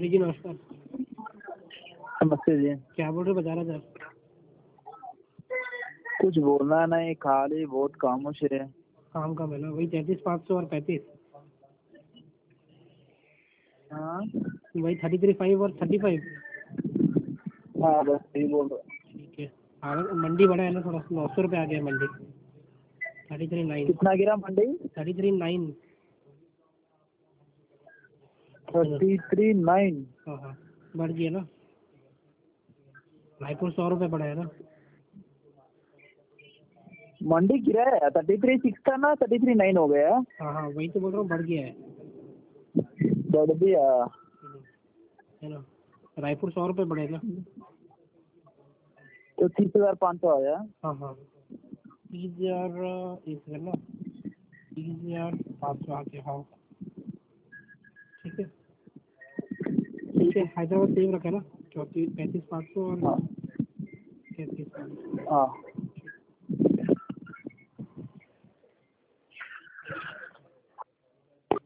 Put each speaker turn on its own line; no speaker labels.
जी नमस्कार।
नमस्ते जी।
क्या बोल रहे बता रहा था?
कुछ बोलना नहीं, खाली बहुत खामोश है।
काम का मिला वही 33,500 और 35।
हाँ
वही 33,500 और 35।
हाँ, बस यही बोल रहा
ठीक है। हाँ मंडी बढ़ा है ना थोड़ा, 900 रुपये आ गया है मंडी। 33,900।
कितना गिरा मंडी?
33,900।
33,900।
हाँ हाँ, बढ़ गया ना। रायपुर 100 रुपये बढ़ा है ना।
मंडी गिरा है, 33,600 था ना, 33,900 हो गया।
हाँ हाँ, वही तो बोल रहा हूँ, बढ़ गया है।
बढ़ दिया
है ना। रायपुर 100 रुपये बढ़े ना।
तो 30,500 आया।
हाँ हाँ, 30,000 एक सेकंड ना, 30,500 आ गया। हाँ ठीक है। ठीक है, हैदराबाद सेम रखा है ना, 34 35,500 और
हाँ
33,500।
हाँ।